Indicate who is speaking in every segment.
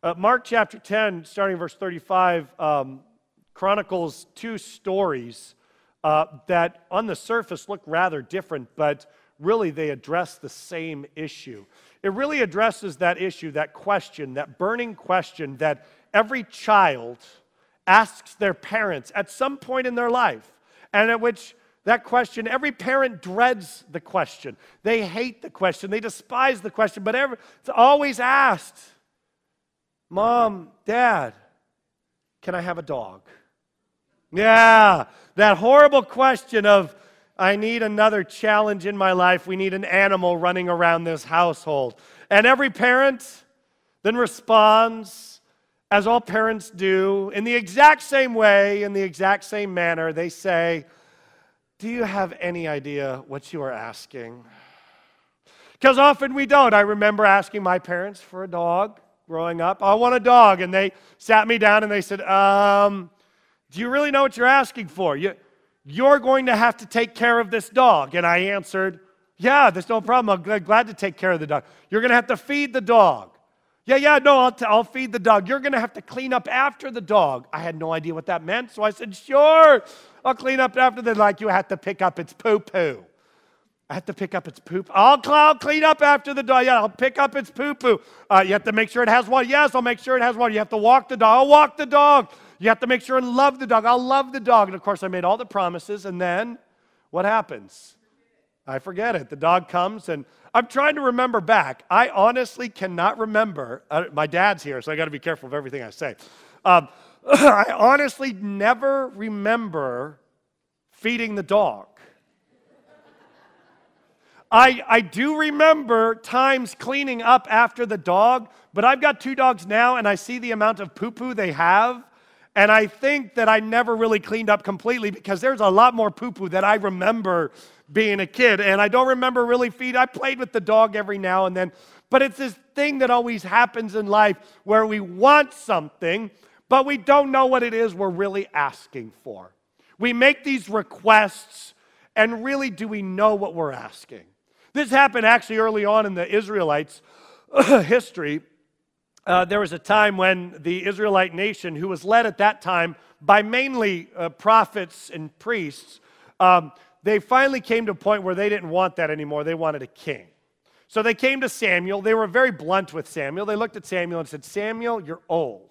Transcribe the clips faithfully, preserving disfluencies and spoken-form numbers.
Speaker 1: Uh, Mark chapter ten, starting verse thirty-five, um, chronicles two stories uh, that on the surface look rather different, but really they address the same issue. It really addresses that issue, that question, that burning question that every child asks their parents at some point in their life, and at which that question, every parent dreads the question. They hate the question. They despise the question, but every, it's always asked, Mom, Dad, can I have a dog? Yeah, that horrible question of, I need another challenge in my life. We need an animal running around this household. And every parent then responds, as all parents do, in the exact same way, in the exact same manner. They say, do you have any idea what you are asking? Because often we don't. I remember asking my parents for a dog growing up. I want a dog. And they sat me down and they said, um, do you really know what you're asking for? You, you're going to have to take care of this dog. And I answered, yeah, there's no problem. I'm glad to take care of the dog. You're going to have to feed the dog. Yeah, yeah, no, I'll, t- I'll feed the dog. You're going to have to clean up after the dog. I had no idea what that meant, so I said, sure, I'll clean up after the, like you have to pick up its poo-poo. I have to pick up its poop. I'll, I'll clean up after the dog. Yeah, I'll pick up its poo-poo. Uh, you have to make sure it has water. Yes, I'll make sure it has water. You have to walk the dog. I'll walk the dog. You have to make sure and love the dog. I'll love the dog. And of course, I made all the promises, and then what happens? I forget it. The dog comes, and I'm trying to remember back. I honestly cannot remember. Uh, my dad's here, so I got to be careful of everything I say. Um, I honestly never remember feeding the dog. I, I do remember times cleaning up after the dog, but I've got two dogs now, and I see the amount of poo-poo they have, and I think that I never really cleaned up completely because there's a lot more poo-poo that I remember being a kid, and I don't remember really feed. I played with the dog every now and then, but it's this thing that always happens in life where we want something, but we don't know what it is we're really asking for. We make these requests, and really, do we know what we're asking? This happened actually early on in the Israelites' history. Uh, there was a time when the Israelite nation, who was led at that time by mainly uh, prophets and priests, um, they finally came to a point where they didn't want that anymore. They wanted a king. So they came to Samuel. They were very blunt with Samuel. They looked at Samuel and said, Samuel, you're old,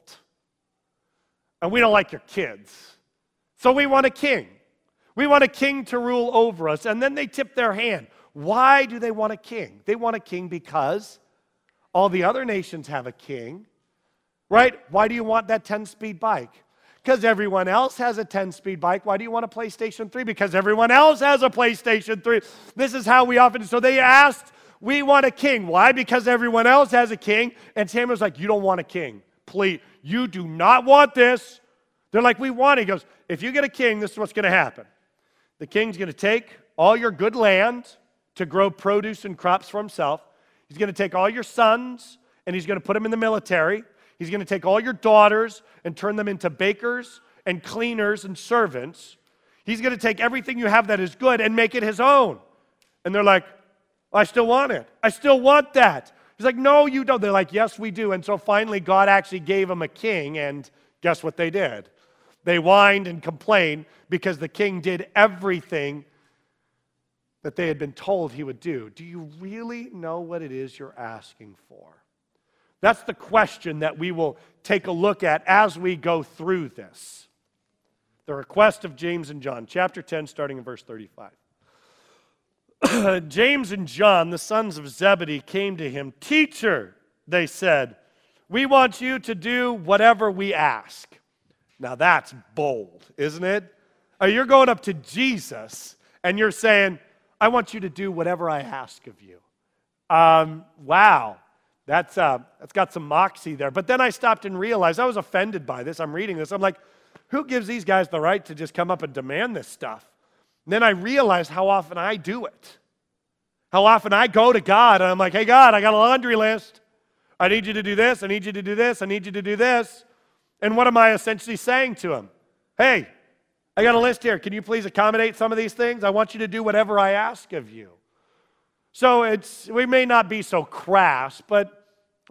Speaker 1: and we don't like your kids. So we want a king. We want a king to rule over us. And then they tipped their hand. Why do they want a king? They want a king because all the other nations have a king, right? Why do you want that ten-speed bike? Because everyone else has a ten-speed bike. Why do you want a PlayStation three? Because everyone else has a PlayStation three. This is how we often, so they asked, we want a king. Why? Because everyone else has a king. And Samuel's like, you don't want a king. Please, you do not want this. They're like, we want it. He goes, if you get a king, this is what's going to happen. The king's going to take all your good land to grow produce and crops for himself. He's going to take all your sons, and he's going to put them in the military. He's going to take all your daughters and turn them into bakers and cleaners and servants. He's going to take everything you have that is good and make it his own. And they're like, I still want it. I still want that. He's like, no, you don't. They're like, yes, we do. And so finally, God actually gave him a king, and guess what they did? They whined and complained because the king did everything that they had been told he would do. Do you really know what it is you're asking for? That's the question that we will take a look at as we go through this. The request of James and John, chapter ten, starting in verse thirty-five. James and John, the sons of Zebedee, came to him. Teacher, they said, we want you to do whatever we ask. Now that's bold, isn't it? Uh, you're going up to Jesus and you're saying, I want you to do whatever I ask of you. Um, wow, that's, uh, that's got some moxie there. But then I stopped and realized, I was offended by this. I'm reading this. I'm like, who gives these guys the right to just come up and demand this stuff? And then I realized how often I do it. How often I go to God and I'm like, hey, God, I got a laundry list. I need you to do this. I need you to do this. I need you to do this. And what am I essentially saying to him? Hey, I got a list here. Can you please accommodate some of these things? I want you to do whatever I ask of you. So it's we may not be so crass, but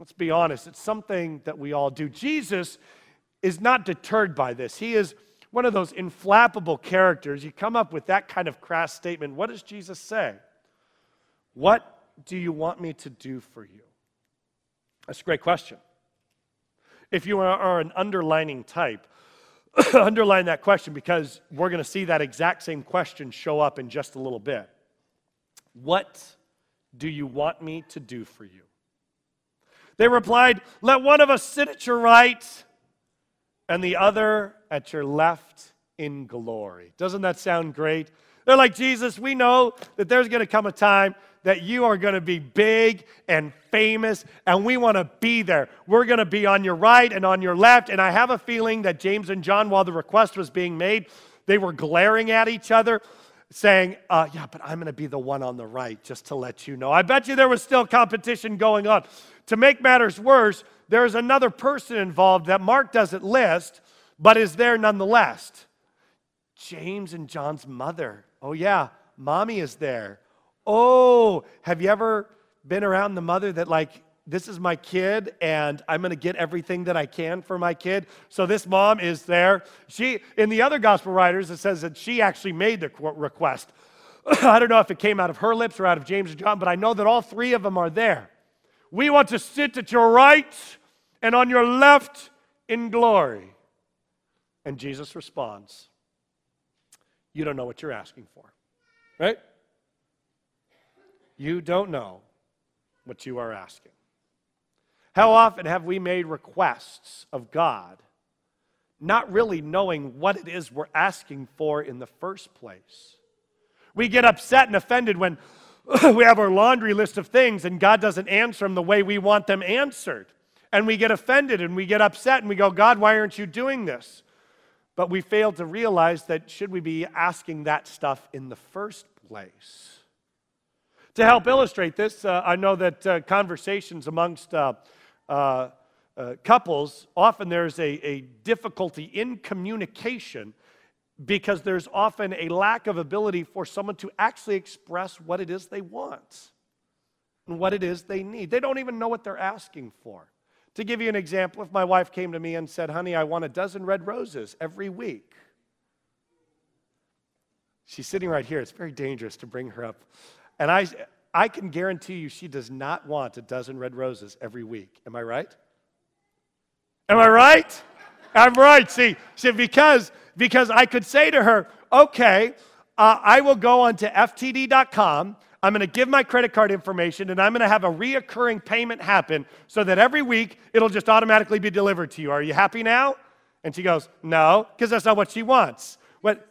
Speaker 1: Let's be honest, it's something that we all do. Jesus is not deterred by this. He is one of those inflappable characters. You come up with that kind of crass statement. What does Jesus say? What do you want me to do for you? That's a great question. If you are an underlining type, underline that question because we're going to see that exact same question show up in just a little bit. What do you want me to do for you? They replied, let one of us sit at your right and the other at your left in glory. Doesn't that sound great? They're like, Jesus, we know that there's going to come a time that you are going to be big and famous, and we want to be there. We're going to be on your right and on your left, and I have a feeling that James and John, while the request was being made, they were glaring at each other, saying, uh, yeah, but I'm going to be the one on the right, just to let you know. I bet you there was still competition going on. To make matters worse, there's another person involved that Mark doesn't list, but is there nonetheless. James and John's mother. Oh yeah, mommy is there. Oh, have you ever been around the mother that like, this is my kid and I'm going to get everything that I can for my kid? So this mom is there. She, in the other gospel writers, it says that she actually made the request. I don't know if it came out of her lips or out of James and John, but I know that all three of them are there. We want to sit at your right and on your left in glory. And Jesus responds, you don't know what you're asking for, right? You don't know what you are asking. How often have we made requests of God, not really knowing what it is we're asking for in the first place? We get upset and offended when we have our laundry list of things and God doesn't answer them the way we want them answered. And we get offended and we get upset and we go, God, why aren't you doing this? But we fail to realize that should we be asking that stuff in the first place? To help illustrate this, uh, I know that uh, conversations amongst uh, uh, uh, couples, often there's a, a difficulty in communication because there's often a lack of ability for someone to actually express what it is they want and what it is they need. They don't even know what they're asking for. To give you an example, if my wife came to me and said, honey, I want a dozen red roses every week. She's sitting right here. It's very dangerous to bring her up. And I, I can guarantee you she does not want a dozen red roses every week. Am I right? Am I right? I'm right. See, see because, because I could say to her, okay, uh, I will go on to F T D dot com. I'm going to give my credit card information, and I'm going to have a reoccurring payment happen so that every week it'll just automatically be delivered to you. Are you happy now? And she goes, no, because that's not what she wants. What?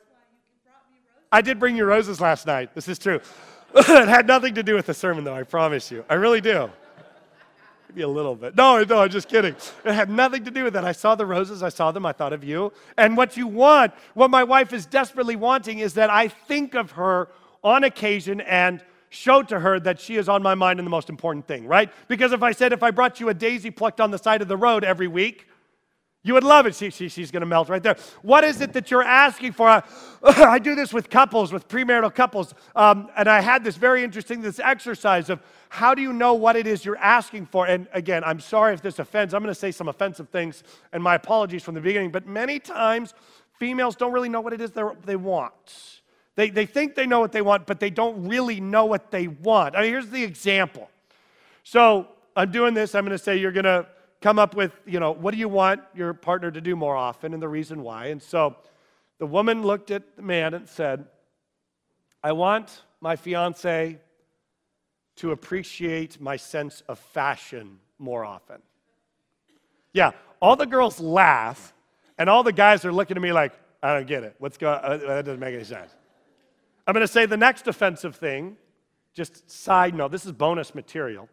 Speaker 1: I did bring you roses last night. This is true. It had nothing to do with the sermon, though, I promise you. I really do. Maybe a little bit. No, no, I'm just kidding. It had nothing to do with that. I saw the roses. I saw them. I thought of you. And what you want, what my wife is desperately wanting is that I think of her on occasion and show to her that she is on my mind and the most important thing, right? Because if I said, if I brought you a daisy plucked on the side of the road every week, you would love it. She, she, she's going to melt right there. What is it that you're asking for? I, I do this with couples, with premarital couples. Um, and I had this very interesting, this exercise of how do you know what it is you're asking for? And again, I'm sorry if this offends. I'm going to say some offensive things, and my apologies from the beginning. But many times, females don't really know what it is they want. They, they think they know what they want, but they don't really know what they want. I mean, here's the example. So I'm doing this. I'm going to say you're going to come up with, you know, what do you want your partner to do more often and the reason why. And so the woman looked at the man and said, I want my fiance to appreciate my sense of fashion more often. Yeah, all the girls laugh, and all the guys are looking at me like, I don't get it. What's going on? That doesn't make any sense. I'm going to say the next offensive thing, just side note, this is bonus material.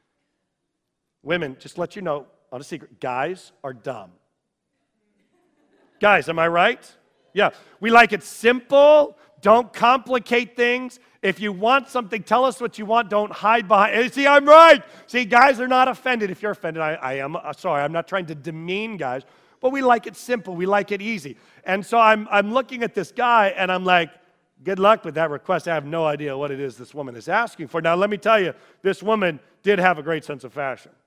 Speaker 1: Women, just let you know, on a secret, guys are dumb. Guys, am I right? Yeah. We like it simple. Don't complicate things. If you want something, tell us what you want. Don't hide behind it. See, I'm right. See, guys are not offended. If you're offended, I, I am uh, sorry. I'm not trying to demean guys, but we like it simple. We like it easy. And so I'm, I'm looking at this guy, and I'm like, good luck with that request. I have no idea what it is this woman is asking for. Now, let me tell you, this woman did have a great sense of fashion.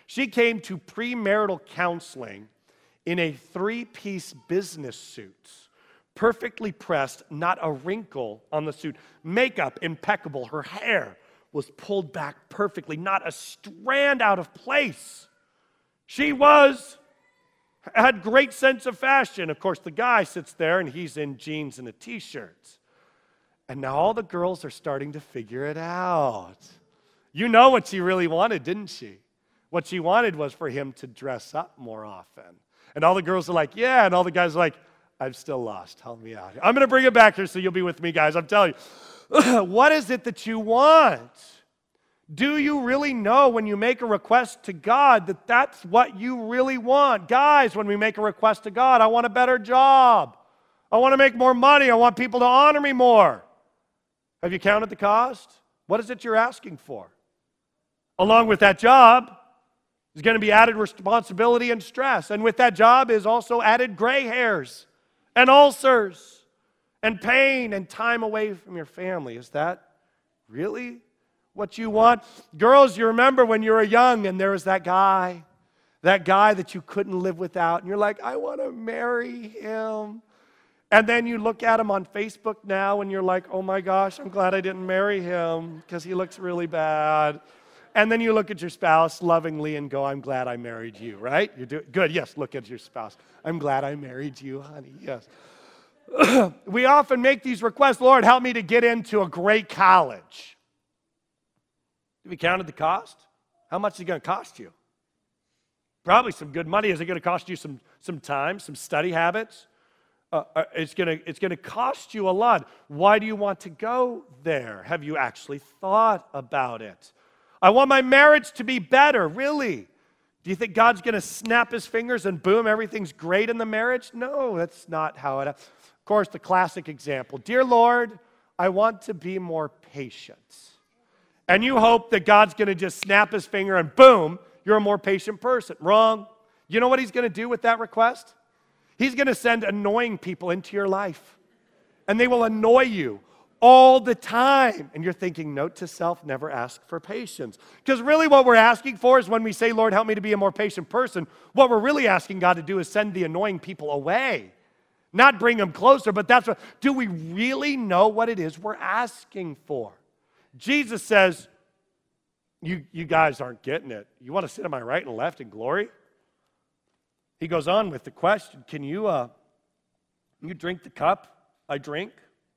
Speaker 1: She came to premarital counseling in a three-piece business suit, perfectly pressed, not a wrinkle on the suit. Makeup impeccable. Her hair was pulled back perfectly, not a strand out of place. She was, had great sense of fashion. Of course, the guy sits there and he's in jeans and a t-shirt. And now all the girls are starting to figure it out. You know what she really wanted, didn't she? What she wanted was for him to dress up more often. And all the girls are like, yeah. And all the guys are like, I'm still lost. Help me out. I'm going to bring it back here so you'll be with me, guys. I'm telling you. What is it that you want? Do you really know when you make a request to God that that's what you really want? Guys, when we make a request to God, I want a better job. I want to make more money. I want people to honor me more. Have you counted the cost? What is it you're asking for? Along with that job is going to be added responsibility and stress. And with that job is also added gray hairs and ulcers and pain and time away from your family. Is that really what you want? Girls, you remember when you were young and there was that guy, that guy that you couldn't live without. And you're like, I want to marry him. And then you look at him on Facebook now and you're like, oh my gosh, I'm glad I didn't marry him because he looks really bad. And then you look at your spouse lovingly and go, I'm glad I married you, right? You do good. Yes, look at your spouse. I'm glad I married you, honey. Yes. We often make these requests, Lord, help me to get into a great college. Have you counted the cost? How much is it going to cost you? Probably some good money. Is it going to cost you some, some time, some study habits? Uh, it's going to it's going to cost you a lot. Why do you want to go there? Have you actually thought about it? I want my marriage to be better. Really? Do you think God's going to snap his fingers and boom, everything's great in the marriage? No, that's not how it. Of course, the classic example. Dear Lord, I want to be more patient. And you hope that God's going to just snap his finger and boom, you're a more patient person. Wrong. You know what he's going to do with that request? He's going to send annoying people into your life. And they will annoy you all the time. And you're thinking, note to self, never ask for patience. Because really what we're asking for is when we say, Lord, help me to be a more patient person, what we're really asking God to do is send the annoying people away. Not bring them closer, but that's what, do we really know what it is we're asking for? Jesus says, you, you guys aren't getting it. You want to sit on my right and left in glory? He goes on with the question, can you, uh, you drink the cup I drink?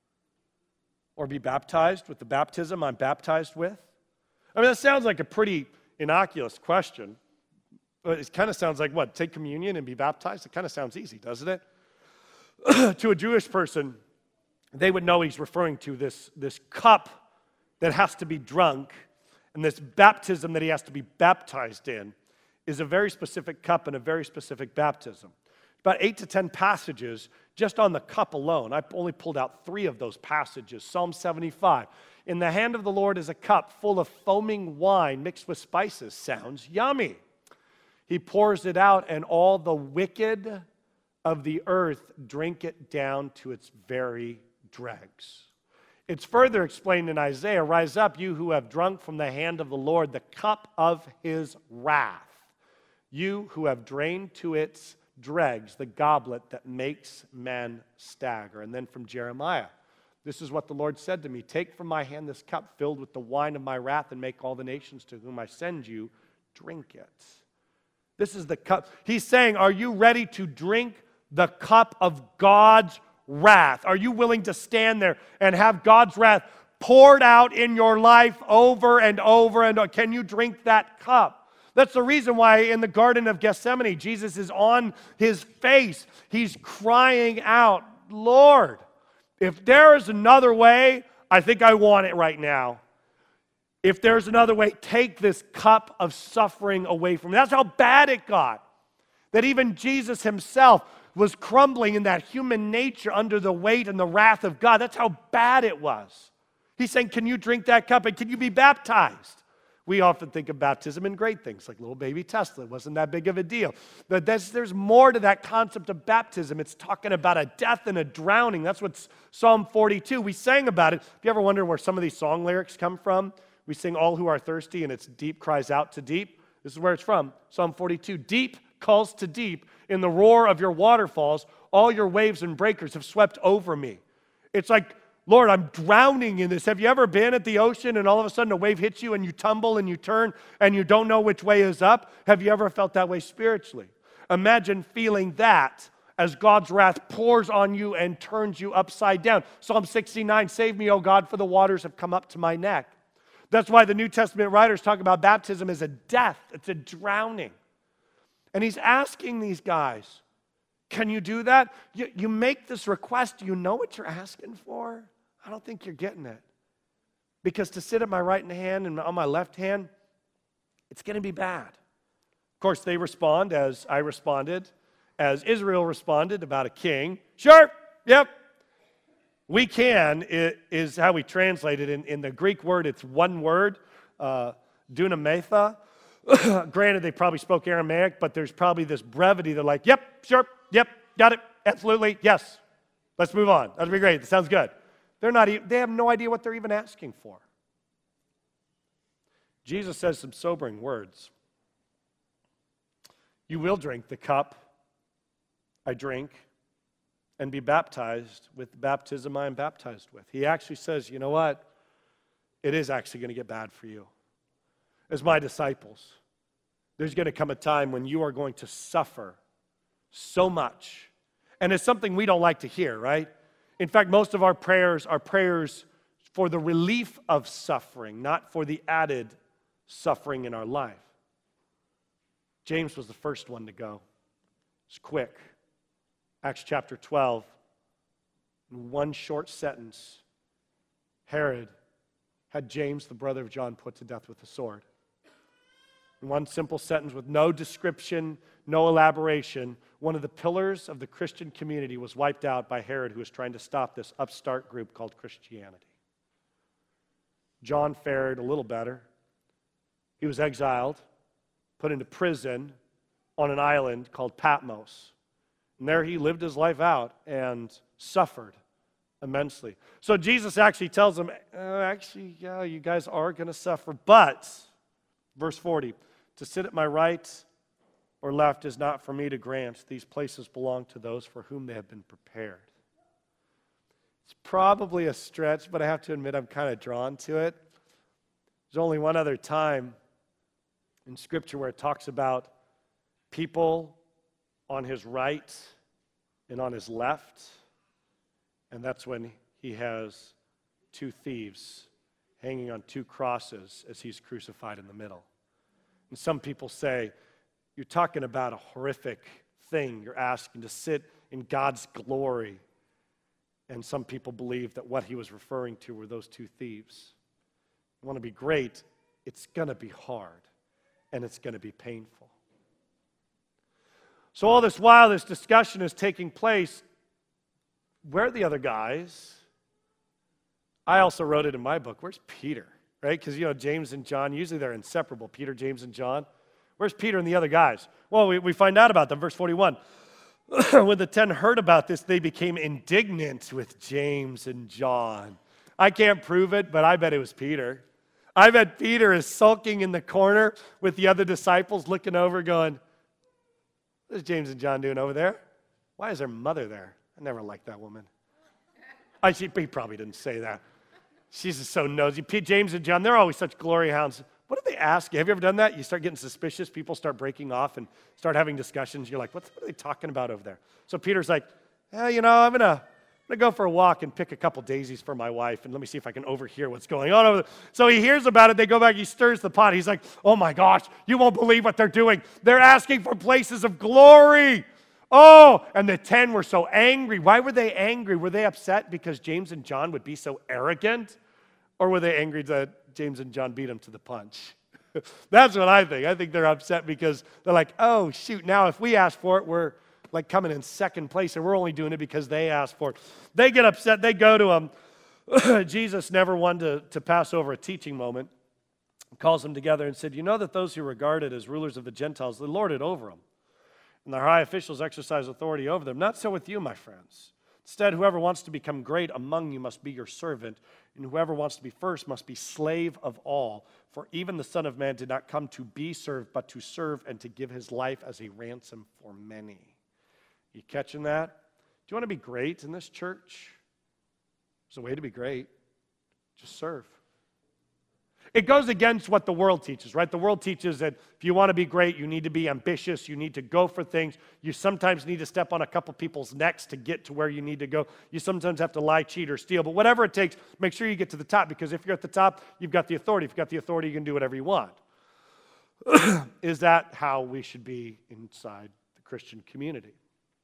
Speaker 1: Or be baptized with the baptism I'm baptized with? I mean, that sounds like a pretty innocuous question. But it kind of sounds like, what, take communion and be baptized? It kind of sounds easy, doesn't it? To a Jewish person, they would know he's referring to this, this cup that has to be drunk, and this baptism that he has to be baptized in is a very specific cup and a very specific baptism. About eight to ten passages just on the cup alone. I only pulled out three of those passages. Psalm seventy-five. In the hand of the Lord is a cup full of foaming wine mixed with spices. Sounds yummy. He pours it out, and all the wicked of the earth drink it down to its very dregs. It's further explained in Isaiah, rise up, you who have drunk from the hand of the Lord the cup of his wrath. You who have drained to its dregs the goblet that makes men stagger. And then from Jeremiah, this is what the Lord said to me, take from my hand this cup filled with the wine of my wrath and make all the nations to whom I send you drink it. This is the cup. He's saying, are you ready to drink the cup of God's wrath? Are you willing to stand there and have God's wrath poured out in your life over and over and over? Can you drink that cup? That's the reason why in the Garden of Gethsemane, Jesus is on his face. He's crying out, Lord, if there is another way, I think I want it right now. If there's another way, take this cup of suffering away from me. That's how bad it got. That even Jesus himself was crumbling in that human nature under the weight and the wrath of God. That's how bad it was. He's saying, can you drink that cup and can you be baptized? We often think of baptism in great things, like little baby Tesla. It wasn't that big of a deal. But there's, there's more to that concept of baptism. It's talking about a death and a drowning. That's what Psalm forty-two, we sang about it. If you ever wonder where some of these song lyrics come from, we sing, all who are thirsty and its deep cries out to deep. This is where it's from, Psalm forty-two. Deep calls to deep in the roar of your waterfalls. All your waves and breakers have swept over me. It's like, Lord, I'm drowning in this. Have you ever been at the ocean and all of a sudden a wave hits you and you tumble and you turn and you don't know which way is up? Have you ever felt that way spiritually? Imagine feeling that as God's wrath pours on you and turns you upside down. Psalm sixty-nine, save me, O God, for the waters have come up to my neck. That's why the New Testament writers talk about baptism as a death. It's a drowning. And he's asking these guys, can you do that? You, you make this request. Do you know what you're asking for? I don't think you're getting it. Because to sit at my right hand and on my left hand, it's going to be bad. Of course, they respond as I responded, as Israel responded about a king. Sure, yep. We can it is how we translate it. In, in the Greek word, it's one word, uh, dunametha. Granted, they probably spoke Aramaic, but there's probably this brevity. They're like, yep, sure, yep, got it, absolutely, yes. Let's move on. That'd be great. That sounds good. They're not. They have no idea what they're even asking for. Jesus says some sobering words. You will drink the cup I drink and be baptized with the baptism I am baptized with. He actually says, you know what? It is actually going to get bad for you. As my disciples, there's going to come a time when you are going to suffer so much. And it's something we don't like to hear, right? In fact, most of our prayers are prayers for the relief of suffering, not for the added suffering in our life. James was the first one to go. It's quick. Acts chapter twelve, in one short sentence, Herod had James, the brother of John, put to death with a sword. In one simple sentence with no description, no elaboration, one of the pillars of the Christian community was wiped out by Herod, who was trying to stop this upstart group called Christianity. John fared a little better. He was exiled, put into prison on an island called Patmos. And there he lived his life out and suffered immensely. So Jesus actually tells them, uh, actually, yeah, you guys are going to suffer, but, verse forty, to sit at my right or left is not for me to grant. These places belong to those for whom they have been prepared. It's probably a stretch, but I have to admit I'm kind of drawn to it. There's only one other time in Scripture where it talks about people on his right and on his left, and that's when he has two thieves hanging on two crosses as he's crucified in the middle. And some people say, you're talking about a horrific thing. You're asking to sit in God's glory. And some people believe that what he was referring to were those two thieves. You want to be great, it's going to be hard, and it's going to be painful. So all this while this discussion is taking place, where are the other guys? I also wrote it in my book. Where's Peter? Right? Because, you know, James and John, usually they're inseparable. Peter, James, and John. Where's Peter and the other guys? Well, we, we find out about them. Verse forty-one. When the ten heard about this, they became indignant with James and John. I can't prove it, but I bet it was Peter. I bet Peter is sulking in the corner with the other disciples looking over going, what is James and John doing over there? Why is their mother there? I never liked that woman. I, she, he probably didn't say that. She's just so nosy. James and John, they're always such glory hounds. What did they ask you? Have you ever done that? You start getting suspicious. People start breaking off and start having discussions. You're like, what are they talking about over there? So Peter's like, eh, you know, I'm going to I'm gonna go for a walk and pick a couple daisies for my wife, and let me see if I can overhear what's going on over there. So he hears about it. They go back. He stirs the pot. He's like, oh, my gosh, you won't believe what they're doing. They're asking for places of glory. Oh, and the ten were so angry. Why were they angry? Were they upset because James and John would be so arrogant? Or were they angry that James and John beat them to the punch? That's what I think. I think they're upset because they're like, oh, shoot, now if we ask for it, we're like coming in second place, and we're only doing it because they asked for it. They get upset. They go to him. Jesus never wanted to, to pass over a teaching moment. He calls them together and said, you know that those who are regarded as rulers of the Gentiles, they lord it over them. And their high officials exercise authority over them. Not so with you, my friends. Instead, whoever wants to become great among you must be your servant, and whoever wants to be first must be slave of all. For even the Son of Man did not come to be served, but to serve and to give his life as a ransom for many. You catching that? Do you want to be great in this church? There's a way to be great. Just serve. It goes against what the world teaches, right? The world teaches that if you want to be great, you need to be ambitious, you need to go for things. You sometimes need to step on a couple people's necks to get to where you need to go. You sometimes have to lie, cheat, or steal. But whatever it takes, make sure you get to the top, because if you're at the top, you've got the authority. If you've got the authority, you can do whatever you want. Is that how we should be inside the Christian community?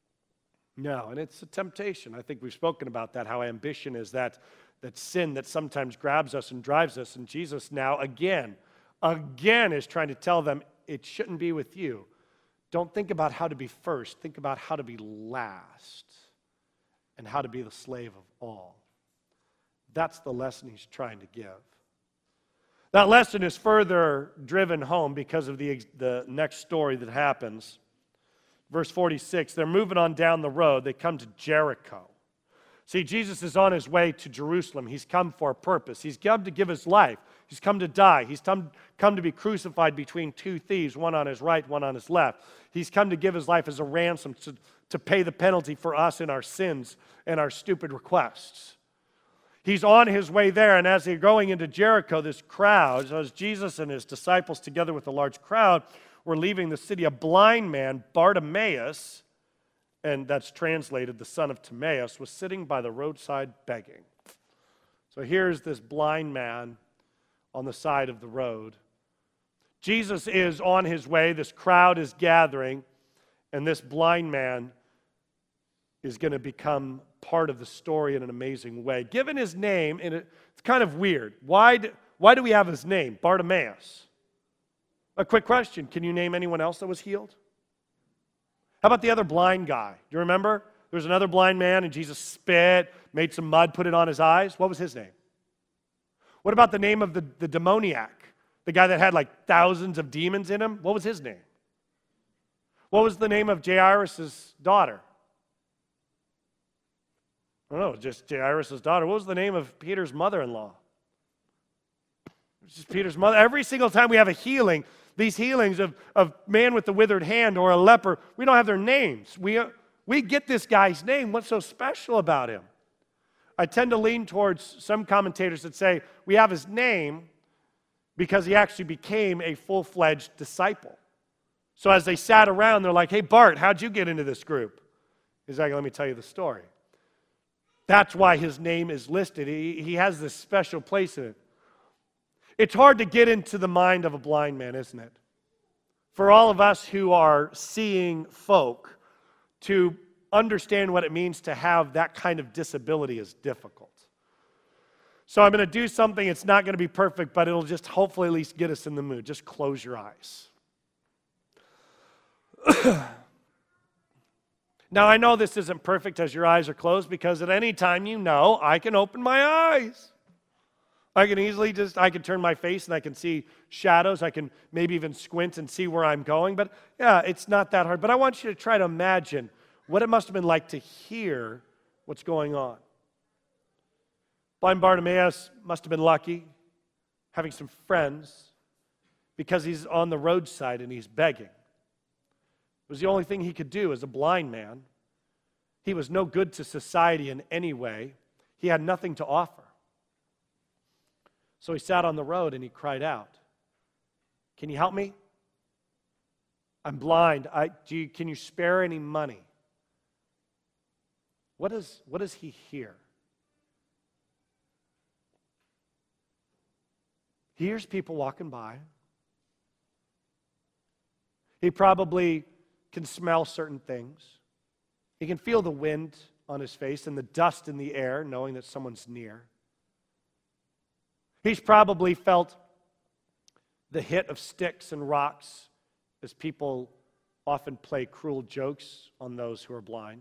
Speaker 1: No, and it's a temptation. I think we've spoken about that, how ambition is that that sin that sometimes grabs us and drives us. And Jesus now, again, again is trying to tell them it shouldn't be with you. Don't think about how to be first. Think about how to be last and how to be the slave of all. That's the lesson he's trying to give. That lesson is further driven home because of the, the next story that happens. Verse forty-six, they're moving on down the road. They come to Jericho. See, Jesus is on his way to Jerusalem. He's come for a purpose. He's come to give his life. He's come to die. He's come, come to be crucified between two thieves, one on his right, one on his left. He's come to give his life as a ransom to, to pay the penalty for us and our sins and our stupid requests. He's on his way there, and as they're going into Jericho, this crowd, so as Jesus and his disciples together with a large crowd were leaving the city, a blind man, Bartimaeus, and that's translated the son of Timaeus, was sitting by the roadside begging. So here's this blind man on the side of the road. Jesus is on his way. This crowd is gathering, and this blind man is going to become part of the story in an amazing way. Given his name, and it's kind of weird. Why do, why do we have his name, Bartimaeus? A quick question. Can you name anyone else that was healed? How about the other blind guy? Do you remember? There was another blind man, and Jesus spit, made some mud, put it on his eyes. What was his name? What about the name of the, the demoniac? The guy that had like thousands of demons in him? What was his name? What was the name of Jairus' daughter? I don't know, just Jairus' daughter. What was the name of Peter's mother-in-law? It was just Peter's mother. Every single time we have a healing, these healings of, of man with the withered hand or a leper, we don't have their names. We, uh, we get this guy's name. What's so special about him? I tend to lean towards some commentators that say we have his name because he actually became a full-fledged disciple. So as they sat around, they're like, hey, Bart, how'd you get into this group? He's like, let me tell you the story. That's why his name is listed. He, he has this special place in it. It's hard to get into the mind of a blind man, isn't it? For all of us who are seeing folk, to understand what it means to have that kind of disability is difficult. So I'm going to do something, it's not going to be perfect, but it'll just hopefully at least get us in the mood. Just close your eyes. Now, I know this isn't perfect as your eyes are closed, because at any time, you know, I can open my eyes. I can easily just, I can turn my face and I can see shadows. I can maybe even squint and see where I'm going. But yeah, it's not that hard. But I want you to try to imagine what it must have been like to hear what's going on. Blind Bartimaeus must have been lucky, having some friends, because he's on the roadside and he's begging. It was the only thing he could do as a blind man. He was no good to society in any way. He had nothing to offer. So he sat on the road and he cried out, can you help me? I'm blind. I, do you, can you spare any money? What, is, what does he hear? He hears people walking by. He probably can smell certain things. He can feel the wind on his face and the dust in the air, knowing that someone's near. He's probably felt the hit of sticks and rocks as people often play cruel jokes on those who are blind.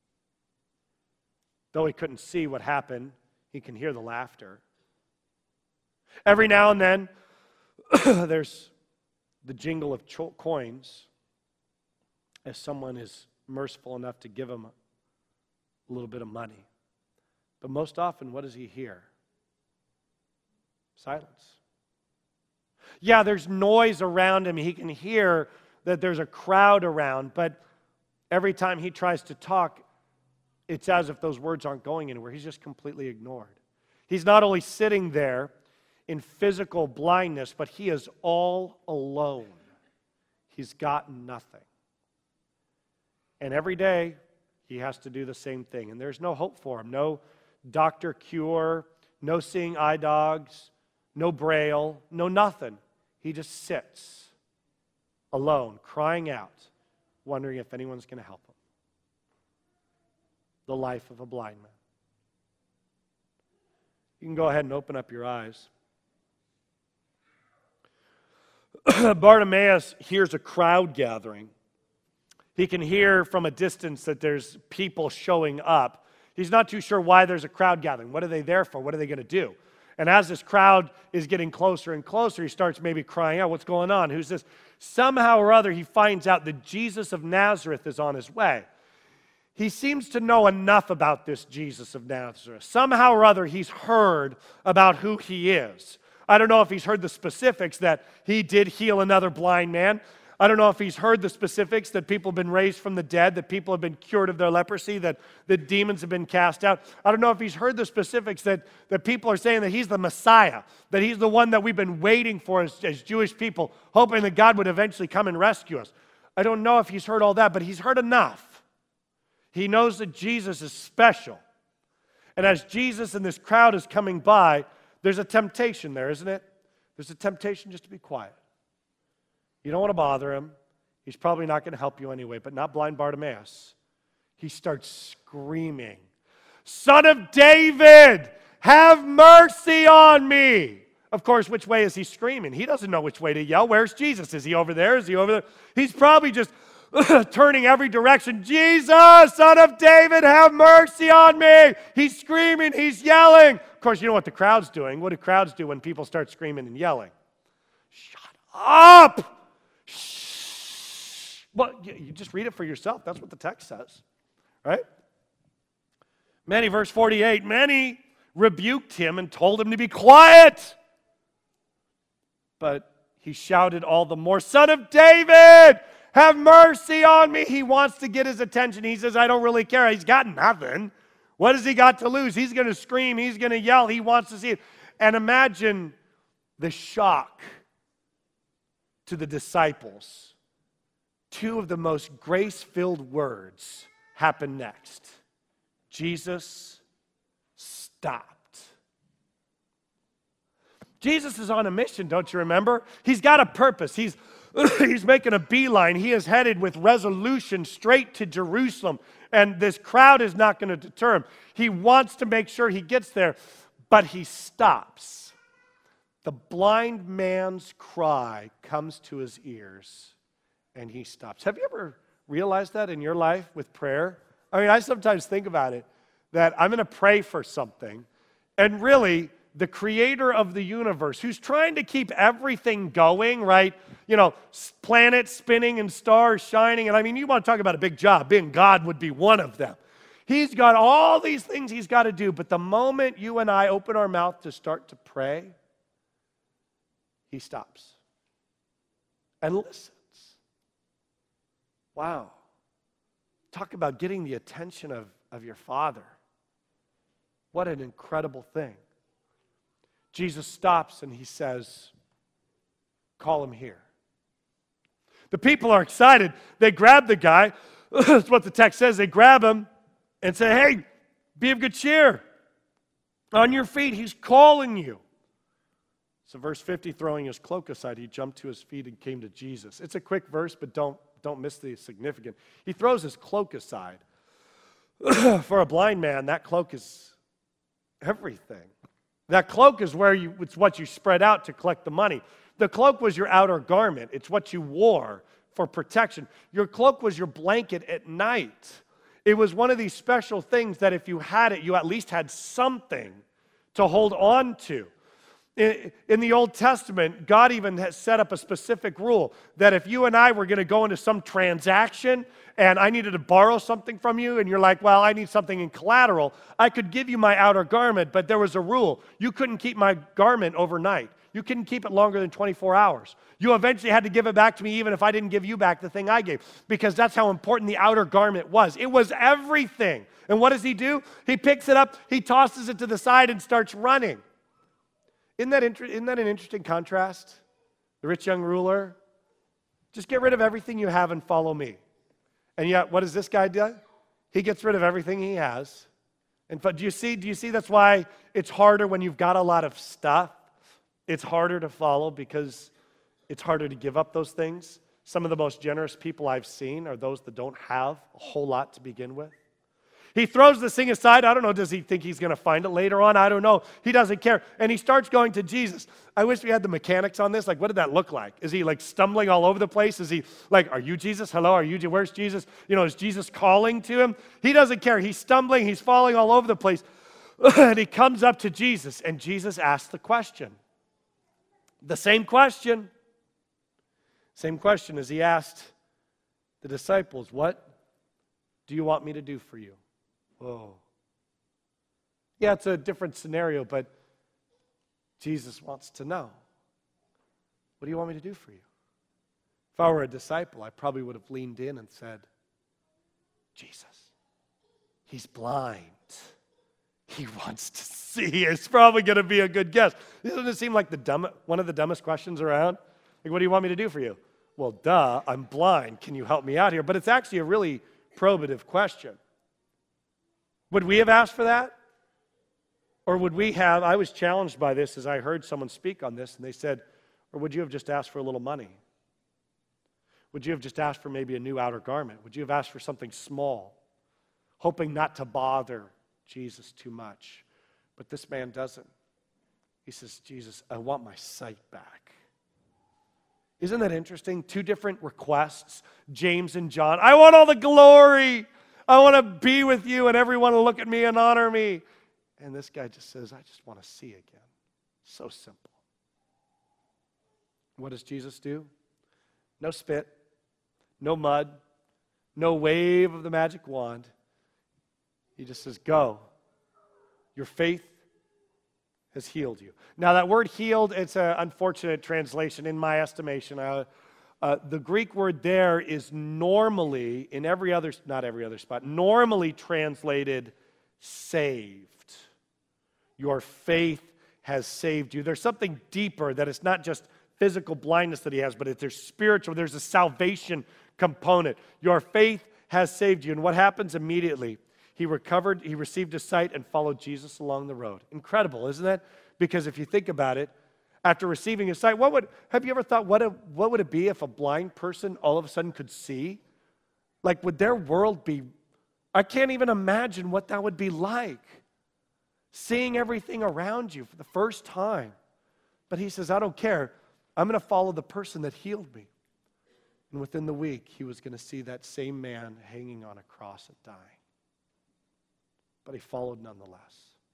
Speaker 1: Though he couldn't see what happened, he can hear the laughter. Every now and then, there's the jingle of cho- coins as someone is merciful enough to give him a a little bit of money. But most often, what does he hear? Silence. Yeah, there's noise around him. He can hear that there's a crowd around, but every time he tries to talk, it's as if those words aren't going anywhere. He's just completely ignored. He's not only sitting there in physical blindness, but he is all alone. He's got nothing. And every day, he has to do the same thing. And there's no hope for him. No doctor cure, no seeing eye dogs, no braille, no nothing. He just sits alone, crying out, wondering if anyone's going to help him. The life of a blind man. You can go ahead and open up your eyes. Bartimaeus hears a crowd gathering. He can hear from a distance that there's people showing up. He's not too sure why there's a crowd gathering. What are they there for? What are they going to do? And as this crowd is getting closer and closer, he starts maybe crying out, what's going on? Who's this? Somehow or other, he finds out that Jesus of Nazareth is on his way. He seems to know enough about this Jesus of Nazareth. Somehow or other, he's heard about who he is. I don't know if he's heard the specifics that he did heal another blind man. I don't know if he's heard the specifics that people have been raised from the dead, that people have been cured of their leprosy, that, that demons have been cast out. I don't know if he's heard the specifics that, that people are saying that he's the Messiah, that he's the one that we've been waiting for as, as Jewish people, hoping that God would eventually come and rescue us. I don't know if he's heard all that, but he's heard enough. He knows that Jesus is special. And as Jesus and this crowd is coming by, there's a temptation there, isn't it? There's a temptation just to be quiet. You don't want to bother him. He's probably not going to help you anyway, but not blind Bartimaeus. He starts screaming, "Son of David, have mercy on me." Of course, which way is he screaming? He doesn't know which way to yell. Where's Jesus? Is he over there? Is he over there? He's probably just turning every direction. "Jesus, Son of David, have mercy on me." He's screaming. He's yelling. Of course, you know what the crowd's doing. What do crowds do when people start screaming and yelling? Shut up! Shh. Well, you just read it for yourself. That's what the text says, right? Many, verse forty-eight, many rebuked him and told him to be quiet. But he shouted all the more, "Son of David, have mercy on me." He wants to get his attention. He says, "I don't really care." He's got nothing. What has he got to lose? He's going to scream. He's going to yell. He wants to see it. And imagine the shock to the disciples. Two of the most grace-filled words happen next. Jesus stopped. Jesus is on a mission, don't you remember? He's got a purpose. He's, he's making a beeline. He is headed with resolution straight to Jerusalem. And this crowd is not going to deter him. He wants to make sure he gets there, but he stops. The blind man's cry comes to his ears, and he stops. Have you ever realized that in your life with prayer? I mean, I sometimes think about it, that I'm going to pray for something, and really, the creator of the universe, who's trying to keep everything going, right? You know, planets spinning and stars shining, and I mean, you want to talk about a big job. Being God would be one of them. He's got all these things he's got to do, but the moment you and I open our mouth to start to pray, he stops and listens. Wow. Talk about getting the attention of, of your Father. What an incredible thing. Jesus stops and he says, "Call him here." The people are excited. They grab the guy. That's what the text says. They grab him and say, "Hey, be of good cheer. On your feet, he's calling you." So verse fifty, throwing his cloak aside, he jumped to his feet and came to Jesus. It's a quick verse, but don't, don't miss the significance. He throws his cloak aside. For a blind man, that cloak is everything. That cloak is where you, it's what you spread out to collect the money. The cloak was your outer garment. It's what you wore for protection. Your cloak was your blanket at night. It was one of these special things that if you had it, you at least had something to hold on to. In, in the Old Testament, God even has set up a specific rule that if you and I were going to go into some transaction and I needed to borrow something from you, and you're like, well, I need something in collateral, I could give you my outer garment, but there was a rule. You couldn't keep my garment overnight. You couldn't keep it longer than twenty-four hours. You eventually had to give it back to me even if I didn't give you back the thing I gave, because that's how important the outer garment was. It was everything. And what does he do? He picks it up, he tosses it to the side and starts running. Isn't that, inter- isn't that an interesting contrast? The rich young ruler, just get rid of everything you have and follow me. And yet, what does this guy do? He gets rid of everything he has. And do you see, do you see that's why it's harder when you've got a lot of stuff? It's harder to follow because it's harder to give up those things. Some of the most generous people I've seen are those that don't have a whole lot to begin with. He throws this thing aside. I don't know, does he think he's going to find it later on? I don't know. He doesn't care. And he starts going to Jesus. I wish we had the mechanics on this. Like, what did that look like? Is he like stumbling all over the place? Is he like, are you Jesus? Hello, are you, Je- where's Jesus? You know, is Jesus calling to him? He doesn't care. He's stumbling. He's falling all over the place. And he comes up to Jesus, and Jesus asks the question. The same question. Same question as he asked the disciples, what do you want me to do for you? Whoa. Yeah, it's a different scenario, but Jesus wants to know. What do you want me to do for you? If I were a disciple, I probably would have leaned in and said, Jesus, he's blind. He wants to see. It's probably going to be a good guess. Doesn't it seem like the dumb, one of the dumbest questions around? Like, what do you want me to do for you? Well, duh, I'm blind. Can you help me out here? But it's actually a really probative question. Would we have asked for that? Or would we have, I was challenged by this as I heard someone speak on this, and they said, or would you have just asked for a little money? Would you have just asked for maybe a new outer garment? Would you have asked for something small, hoping not to bother Jesus too much? But this man doesn't. He says, Jesus, I want my sight back. Isn't that interesting? Two different requests, James and John. I want all the glory. I want to be with you and everyone will look at me and honor me. And this guy just says, I just want to see again. So simple. What does Jesus do? No spit, no mud, no wave of the magic wand. He just says, go. Your faith has healed you. Now, that word healed, it's an unfortunate translation in my estimation. Uh, uh, the Greek word there is normally, in every other, not every other spot, normally translated saved. Your faith has saved you. There's something deeper, that it's not just physical blindness that he has, but it's there's spiritual, there's a salvation component. Your faith has saved you. And what happens immediately? He recovered, he received his sight and followed Jesus along the road. Incredible, isn't it? Because if you think about it, after receiving his sight, what would, have you ever thought, what, a, what would it be if a blind person all of a sudden could see? Like, would their world be, I can't even imagine what that would be like. Seeing everything around you for the first time. But he says, I don't care. I'm going to follow the person that healed me. And within the week, he was going to see that same man hanging on a cross and dying. But he followed nonetheless.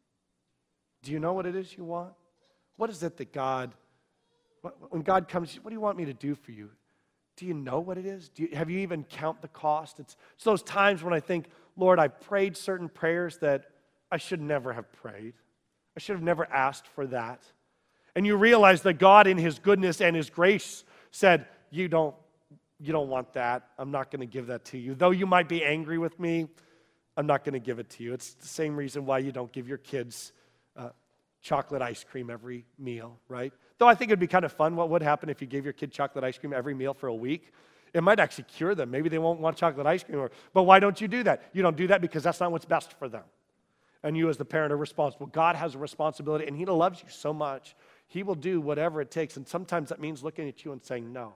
Speaker 1: Do you know what it is you want? What is it that God, when God comes, what do you want me to do for you? Do you know what it is? Do you, have you even count the cost? It's, it's those times when I think, Lord, I prayed certain prayers that I should never have prayed. I should have never asked for that. And you realize that God in his goodness and his grace said, you don't, you don't want that. I'm not going to give that to you. Though you might be angry with me, I'm not going to give it to you. It's the same reason why you don't give your kids uh, chocolate ice cream every meal, right? Though I think it'd be kind of fun. What would happen if you gave your kid chocolate ice cream every meal for a week? It might actually cure them. Maybe they won't want chocolate ice cream. Or, but why don't you do that? You don't do that because that's not what's best for them. And you as the parent are responsible. God has a responsibility, and he loves you so much. He will do whatever it takes. And sometimes that means looking at you and saying no.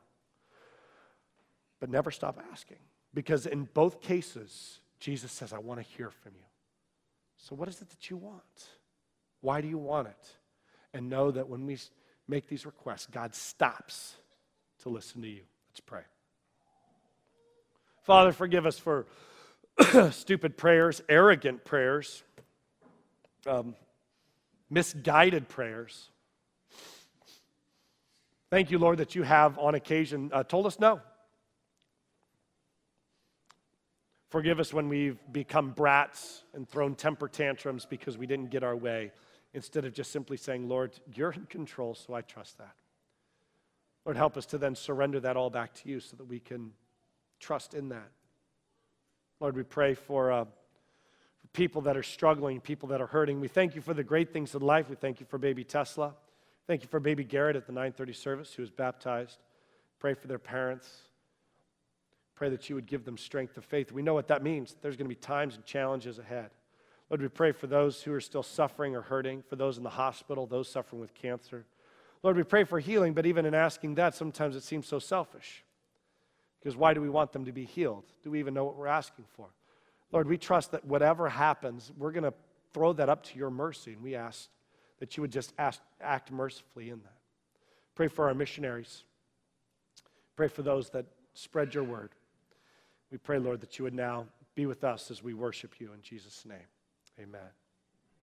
Speaker 1: But never stop asking. Because in both cases, Jesus says, I want to hear from you. So what is it that you want? Why do you want it? And know that when we make these requests, God stops to listen to you. Let's pray. Father, forgive us for stupid prayers, arrogant prayers, um, misguided prayers. Thank you, Lord, that you have on occasion uh, told us no. Forgive us when we've become brats and thrown temper tantrums because we didn't get our way, instead of just simply saying, Lord, you're in control, so I trust that. Lord, help us to then surrender that all back to you so that we can trust in that. Lord, we pray for, uh, for people that are struggling, people that are hurting. We thank you for the great things in life. We thank you for baby Tesla. Thank you for baby Garrett at the nine thirty service who was baptized. Pray for their parents. Pray that you would give them strength of faith. We know what that means. There's going to be times and challenges ahead. Lord, we pray for those who are still suffering or hurting, for those in the hospital, those suffering with cancer. Lord, we pray for healing, but even in asking that, sometimes it seems so selfish. Because why do we want them to be healed? Do we even know what we're asking for? Lord, we trust that whatever happens, we're going to throw that up to your mercy, and we ask that you would just ask, act mercifully in that. Pray for our missionaries. Pray for those that spread your word. We pray, Lord, that you would now be with us as we worship you in Jesus' name. Amen.